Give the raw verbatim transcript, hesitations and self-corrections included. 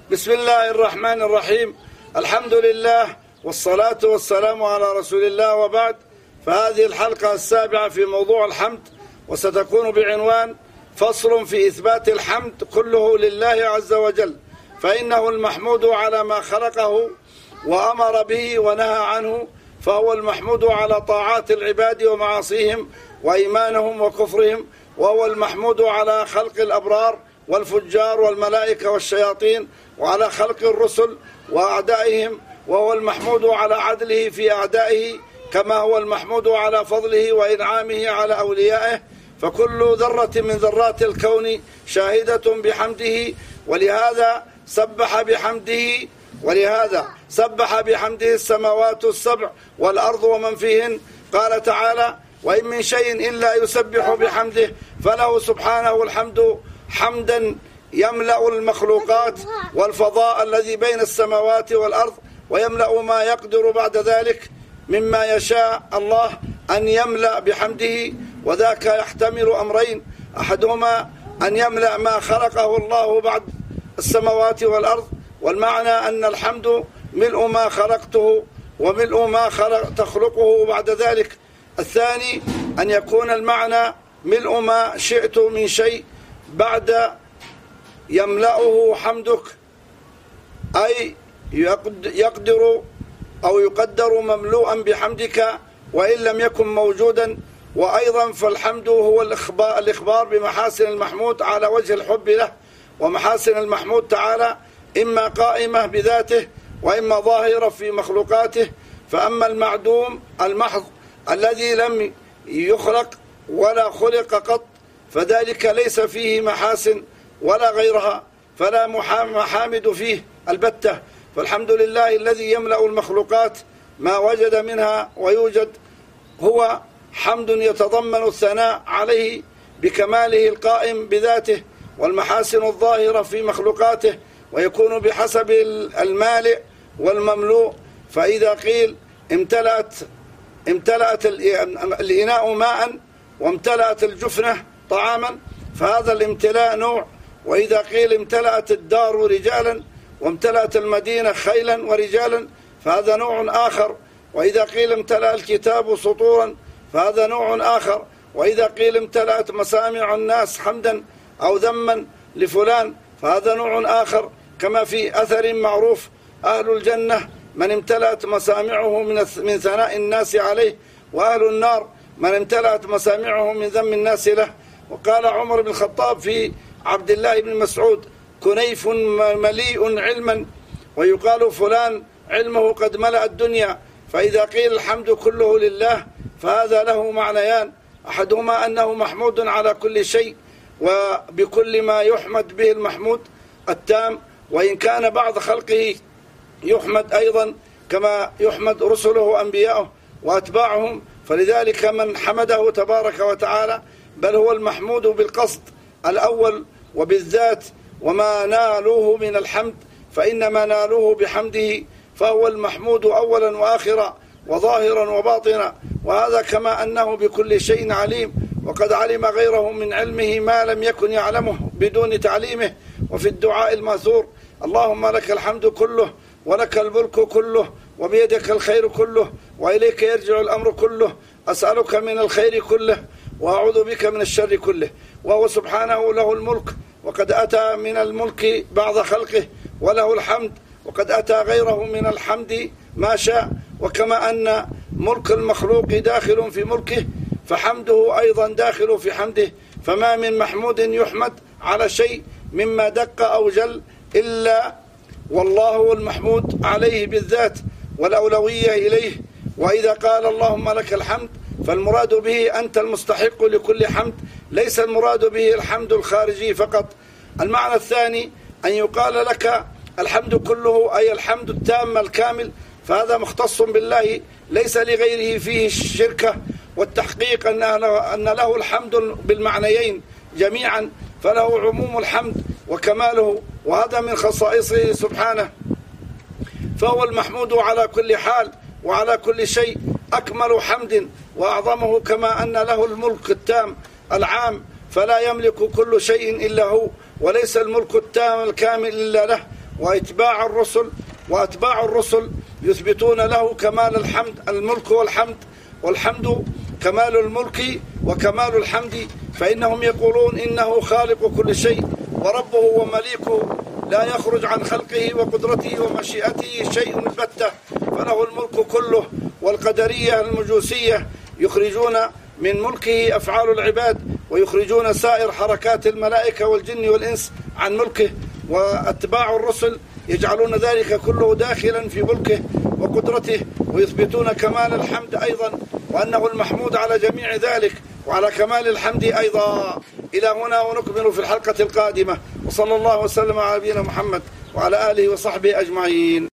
بسم الله الرحمن الرحيم. الحمد لله والصلاة والسلام على رسول الله، وبعد. فهذه الحلقة السابعة في موضوع الحمد، وستكون بعنوان فصل في إثبات الحمد كله لله عز وجل، فإنه المحمود على ما خلقه وأمر به ونهى عنه، فهو المحمود على طاعات العباد ومعاصيهم وإيمانهم وكفرهم، وهو المحمود على خلق الأبرار والفجار والملائكة والشياطين، وعلى خلق الرسل وأعدائهم، وهو المحمود على عدله في أعدائه، كما هو المحمود على فضله وإنعامه على أوليائه. فكل ذرة من ذرات الكون شاهدة بحمده، ولهذا سبح بحمده ولهذا سبح بحمده السماوات السبع والأرض ومن فيهن. قال تعالى: وإن من شيء إلا يسبح بحمده، فله سبحانه الحمد حمدا يملأ المخلوقات والفضاء الذي بين السماوات والأرض، ويملأ ما يقدر بعد ذلك مما يشاء الله أن يملأ بحمده، وذاك يحتمل أمرين: أحدهما أن يملأ ما خلقه الله بعد السماوات والأرض، والمعنى أن الحمد ملء ما خلقته وملء ما خلق تخلقه بعد ذلك. الثاني أن يكون المعنى ملء ما شئت من شيء بعد يملأه حمدك، أي يقدر أو يقدر مملوءا بحمدك وإن لم يكن موجودا. وأيضا فالحمد هو الإخبار بمحاسن المحمود على وجه الحب له، ومحاسن المحمود تعالى إما قائمة بذاته وإما ظاهرة في مخلوقاته. فأما المعدوم المحض الذي لم يخلق ولا خلق قط، فذلك ليس فيه محاسن ولا غيرها، فلا محامد فيه البتة. فالحمد لله الذي يملأ المخلوقات ما وجد منها ويوجد، هو حمد يتضمن الثناء عليه بكماله القائم بذاته والمحاسن الظاهرة في مخلوقاته، ويكون بحسب المالئ والمملوء. فإذا قيل امتلأت امتلأت الإناء ماء وامتلأت الجفنة طعاما، فهذا الامتلاء نوع. وإذا قيل امتلأت الدار رجالا وامتلأت المدينة خيلا ورجالا، فهذا نوع آخر. وإذا قيل امتلأ الكتاب سطورا، فهذا نوع آخر. وإذا قيل امتلأت مسامع الناس حمدا أو ذما لفلان، فهذا نوع آخر. كما في أثر معروف: أهل الجنة من امتلأت مسامعه من ثناء الناس عليه، وأهل النار من امتلأت مسامعه من ذم الناس له. وقال عمر بن الخطاب في عبد الله بن مسعود: كنيف مليء علما، ويقال فلان علمه قد ملأ الدنيا. فإذا قيل الحمد كله لله، فهذا له معنيان: أحدهما أنه محمود على كل شيء وبكل ما يحمد به المحمود التام، وإن كان بعض خلقه يحمد أيضا كما يحمد رسله وأنبياءه وأتباعهم. فلذلك من حمده تبارك وتعالى بل هو المحمود بالقصد الأول وبالذات، وما نالوه من الحمد فإنما نالوه بحمده، فهو المحمود أولا وآخرا وظاهرا وباطنا. وهذا كما أنه بكل شيء عليم، وقد علم غيره من علمه ما لم يكن يعلمه بدون تعليمه. وفي الدعاء الماثور: اللهم لك الحمد كله ولك الملك كله وبيدك الخير كله وإليك يرجع الأمر كله، أسألك من الخير كله وأعوذ بك من الشر كله. وهو سبحانه له الملك، وقد أتى من الملك بعض خلقه، وله الحمد، وقد أتى غيره من الحمد ما شاء. وكما أن ملك المخلوق داخل في ملكه، فحمده أيضا داخل في حمده. فما من محمود يحمد على شيء مما دق أو جل إلا والله هو المحمود عليه بالذات والأولوية إليه. وإذا قال اللهم لك الحمد، فالمراد به أنت المستحق لكل حمد، ليس المراد به الحمد الخارجي فقط. المعنى الثاني أن يقال لك الحمد كله، أي الحمد التام الكامل، فهذا مختص بالله ليس لغيره فيه الشركة والتحقيق أن له الحمد بالمعنيين جميعا، فله عموم الحمد وكماله، وهذا من خصائصه سبحانه. فهو المحمود على كل حال وعلى كل شيء، أكمل حمد وأعظمه، كما أن له الملك التام العام، فلا يملك كل شيء إلا هو، وليس الملك التام الكامل إلا له، واتباع الرسل وأتباع الرسل يثبتون له كمال الحمد الملك والحمد، والحمد كمال الملك وكمال الحمد، فإنهم يقولون إنه خالق كل شيء وربه ومليكه، لا يخرج عن خلقه وقدرته ومشيئته شيء البتة، فله الملك كله. والقدرية المجوسية يخرجون من ملكه أفعال العباد، ويخرجون سائر حركات الملائكة والجن والإنس عن ملكه. وأتباع الرسل يجعلون ذلك كله داخلا في ملكه وقدرته، ويثبتون كمال الحمد أيضا، وأنه المحمود على جميع ذلك وعلى كمال الحمد أيضا. إلى هنا ونكمل في الحلقة القادمة، وصلى الله وسلم على نبينا محمد وعلى آله وصحبه أجمعين.